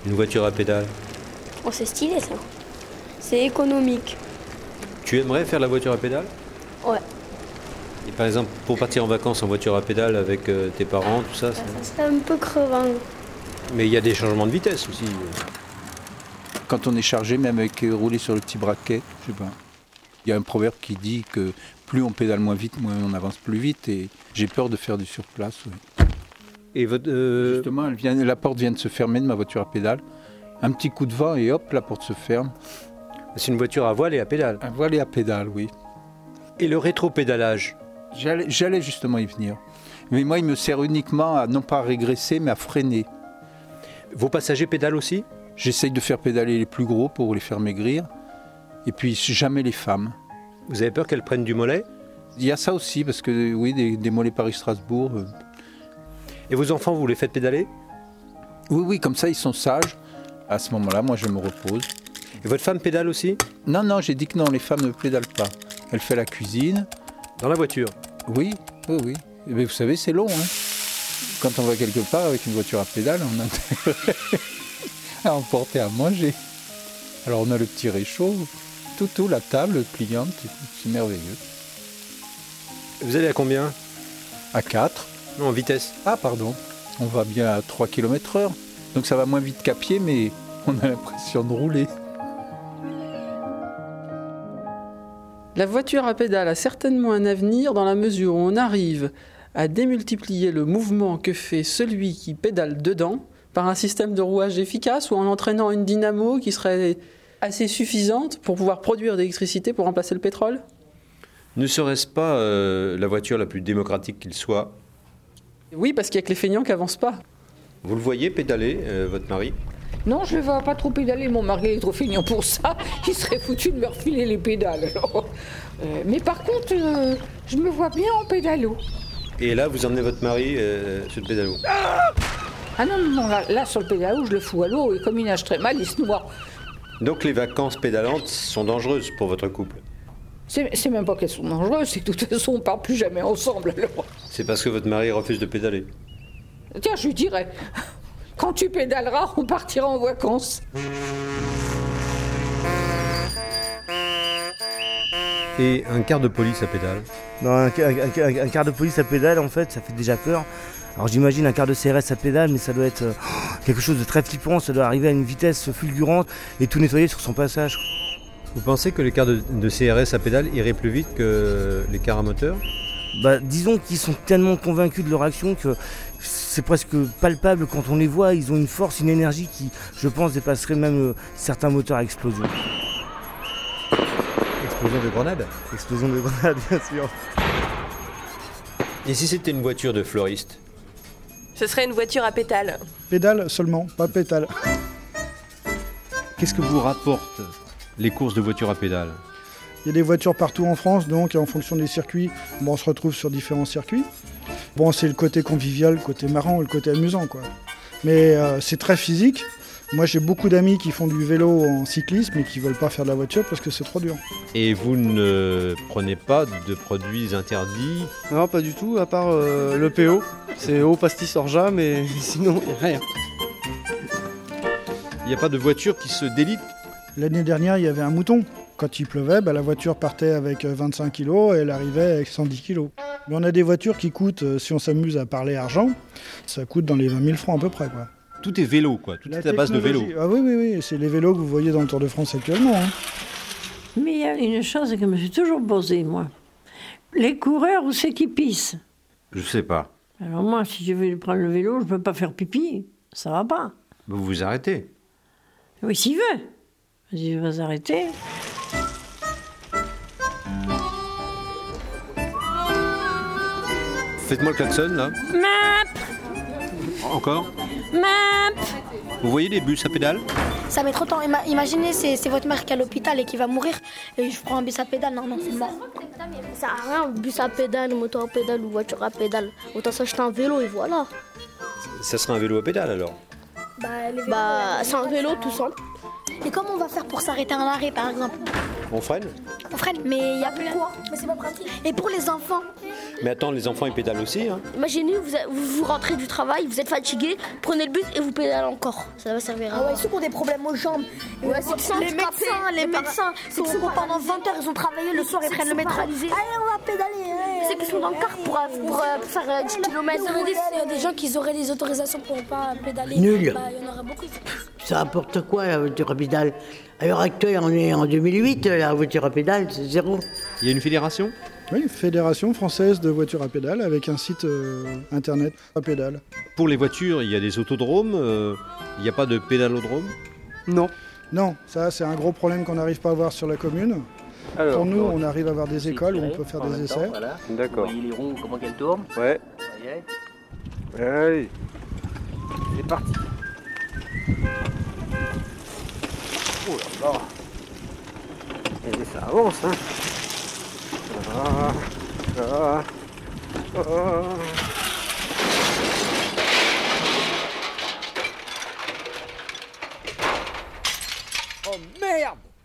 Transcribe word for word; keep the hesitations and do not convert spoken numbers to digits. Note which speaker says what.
Speaker 1: Une voiture à pédales.
Speaker 2: Oh, c'est stylé ça. C'est économique.
Speaker 1: Tu aimerais faire la voiture à pédales?
Speaker 2: Ouais.
Speaker 1: Et par exemple, pour partir en vacances en voiture à pédales avec euh, tes parents, tout ça,
Speaker 2: Ouais,
Speaker 1: ça...
Speaker 2: ça serait un peu crevant.
Speaker 1: Mais il y a des changements de vitesse aussi.
Speaker 3: Quand on est chargé, même avec euh, rouler sur le petit braquet, je sais pas. Il y a un proverbe qui dit que plus on pédale moins vite, moins on avance plus vite. Et j'ai peur de faire du surplace. Oui.
Speaker 1: Et votre, euh...
Speaker 3: Justement, elle vient, la porte vient de se fermer de ma voiture à pédales. Un petit coup de vent et hop, la porte se ferme.
Speaker 1: c'est une voiture à voile et à pédales.
Speaker 3: À voile et à pédales, oui.
Speaker 1: Et le rétro-pédalage?
Speaker 3: J'allais, j'allais justement y venir. Mais moi, il me sert uniquement à non pas régresser, mais à freiner.
Speaker 1: Vos passagers pédalent aussi?
Speaker 3: J'essaye de faire pédaler les plus gros pour les faire maigrir. Et puis, jamais les femmes.
Speaker 1: Vous avez peur qu'elles prennent du mollet?
Speaker 3: Il y a ça aussi, parce que oui, des, des mollets Paris-Strasbourg. Euh...
Speaker 1: Et vos enfants, vous les faites pédaler?
Speaker 3: Oui, oui, comme ça, ils sont sages. À ce moment-là, moi, je me repose.
Speaker 1: Et votre femme pédale aussi?
Speaker 3: Non, non, j'ai dit que non, les femmes ne pédalent pas. Elle fait la cuisine.
Speaker 1: Dans la voiture?
Speaker 3: Oui, oui, oui. Mais vous savez, c'est long, hein. Quand on va quelque part avec une voiture à pédales, on a intérêt à emporter à manger. Alors on a le petit réchaud, tout, tout, la table pliante, c'est merveilleux.
Speaker 1: Vous allez à combien?
Speaker 3: À quatre.
Speaker 1: Non, en vitesse.
Speaker 3: Ah, pardon. On va bien à trois kilomètres heure. Donc ça va moins vite qu'à pied, mais on a l'impression de rouler.
Speaker 4: La voiture à pédales a certainement un avenir dans la mesure où on arrive à démultiplier le mouvement que fait celui qui pédale dedans par un système de rouage efficace ou en entraînant une dynamo qui serait assez suffisante pour pouvoir produire de l'électricité pour remplacer le pétrole?
Speaker 1: Ne serait-ce pas euh, la voiture la plus démocratique qu'il soit?
Speaker 4: Oui, parce qu'il n'y a que les feignants qui n'avancent pas.
Speaker 1: Vous le voyez pédaler, euh, votre mari?
Speaker 5: Non, je ne vais pas trop pédaler, mon mari est trop feignant pour ça. Il serait foutu de me refiler les pédales. Alors. Euh, mais par contre, euh, je me vois bien en pédalo.
Speaker 1: Et là, vous emmenez votre mari euh, sur le pédalo?
Speaker 5: Ah non, non, non, là, là sur le pédalo, je le fous à l'eau et comme il nage très mal, il se noie.
Speaker 1: Donc les vacances pédalantes sont dangereuses pour votre couple?
Speaker 5: C'est, c'est même pas qu'elles sont dangereuses, c'est que de toute façon, on ne part plus jamais ensemble. Alors.
Speaker 1: C'est parce que votre mari refuse de pédaler?
Speaker 5: Tiens, je lui dirais, quand tu pédaleras, on partira en vacances.
Speaker 1: Et un quart de police à pédale?
Speaker 6: Non, un, un, un, un quart de police à pédale, en fait, ça fait déjà peur. Alors j'imagine un quart de C R S à pédale, mais ça doit être euh, quelque chose de très flippant, ça doit arriver à une vitesse fulgurante et tout nettoyer sur son passage.
Speaker 1: Vous pensez que les cars de, de C R S à pédale iraient plus vite que les cars à moteur?
Speaker 6: Bah, disons qu'ils sont tellement convaincus de leur action que c'est presque palpable quand on les voit. Ils ont une force, une énergie qui, je pense, dépasserait même euh, certains moteurs à explosion.
Speaker 1: Explosion de grenade?
Speaker 6: Explosion de grenade, bien sûr.
Speaker 1: Et si c'était une voiture de fleuriste?
Speaker 7: Ce serait une voiture à pédales.
Speaker 8: Pédales seulement, pas pétales.
Speaker 1: Qu'est-ce que vous rapportent les courses de voitures à pédales?
Speaker 8: Il y a des voitures partout en France, donc en fonction des circuits, bon, on se retrouve sur différents circuits. Bon, c'est le côté convivial, le côté marrant, le côté amusant, quoi. Mais euh, c'est très physique. Moi, j'ai beaucoup d'amis qui font du vélo en cyclisme et qui ne veulent pas faire de la voiture parce que c'est trop dur.
Speaker 1: Et vous ne prenez pas de produits interdits?
Speaker 9: Non, pas du tout, à part euh, le P O. C'est eau, pastis, orgeat, mais sinon, il n'y a rien.
Speaker 1: Il n'y a pas de voiture qui se délite?
Speaker 8: L'année dernière, il y avait un mouton. Quand il pleuvait, bah, la voiture partait avec vingt-cinq kilos et elle arrivait avec cent dix kilos. Mais on a des voitures qui coûtent, si on s'amuse à parler argent, ça coûte dans les vingt mille francs à peu près, quoi.
Speaker 1: Tout est vélo, quoi. Tout
Speaker 8: la
Speaker 1: est à base de vélo.
Speaker 8: Ah oui, oui, oui. C'est les vélos que vous voyez dans le Tour de France actuellement. Hein.
Speaker 10: Mais il y a une chose que je me suis toujours posée, moi. Les coureurs, où c'est qu'ils pissent?
Speaker 1: Je sais pas.
Speaker 10: Alors moi, si je veux prendre le vélo, je ne peux pas faire pipi. Ça va pas.
Speaker 1: Vous vous arrêtez?
Speaker 10: Oui, s'il veut. Si je vais arrêter.
Speaker 1: Faites-moi le klaxon, là.
Speaker 2: Map.
Speaker 1: Encore?
Speaker 2: Map.
Speaker 1: Vous voyez les bus à pédales?
Speaker 2: Ça met trop de temps. Ima- imaginez, c'est, c'est votre mère qui est à l'hôpital et qui va mourir et je prends un bus à pédale. Non, non, c'est mort. Ça sert à rien, bus à pédale, moto à pédale ou voiture à pédale. Autant s'acheter un vélo et voilà.
Speaker 1: Ça sera un vélo à pédale, alors?
Speaker 2: Bah, bah c'est un vélo tout simple. Et comment on va faire pour s'arrêter à un arrêt, par exemple?
Speaker 1: On freine.
Speaker 2: On freine, mais il y a plus quoi? Mais c'est pas pratique. Et pour les enfants?
Speaker 1: Mais attends, les enfants ils pédalent aussi. Hein.
Speaker 11: Imaginez, vous, vous, vous rentrez du travail, vous êtes fatigué, prenez le bus et vous pédalez encore. Ça va servir à
Speaker 2: Ah ouais, ceux qui ont des problèmes aux jambes.
Speaker 11: Ouais, c'est qui sont
Speaker 2: les
Speaker 11: handicapés,
Speaker 2: médecins, les
Speaker 11: les
Speaker 2: médecins, c'est qui sont pendant vingt heures, ils ont travaillé, le soir ils prennent le métro. Allez, on va pédaler.
Speaker 11: C'est qui sont dans le car pour, pour, pour, pour faire euh, dix kilomètres.
Speaker 2: Il y a des gens qui auraient les autorisations pour ne pas pédaler.
Speaker 12: Nul.
Speaker 2: Bah, il y en aura beaucoup.
Speaker 12: Ça apporte quoi la voiture à pédale? À l'heure actuelle, on est en deux mille huit, la voiture à pédale, c'est zéro.
Speaker 1: Il y a une fédération?
Speaker 8: Oui, Fédération française de voitures à pédale avec un site euh, internet à pédale.
Speaker 1: Pour les voitures, il y a des autodromes, euh, il n'y a pas de pédalodrome?
Speaker 9: Non.
Speaker 8: Non, ça c'est un gros problème qu'on n'arrive pas à avoir sur la commune.
Speaker 9: Alors,
Speaker 8: Pour nous, on arrive à avoir des écoles où on peut faire des essais.
Speaker 13: Voilà.
Speaker 9: D'accord.
Speaker 13: Vous voyez les roues, comment qu'elles tournent?
Speaker 9: Ouais.
Speaker 13: Voyez.
Speaker 9: Allez. C'est parti. Oh là là. Et ça avance, hein. Ah, ah, ah.
Speaker 5: Oh merde!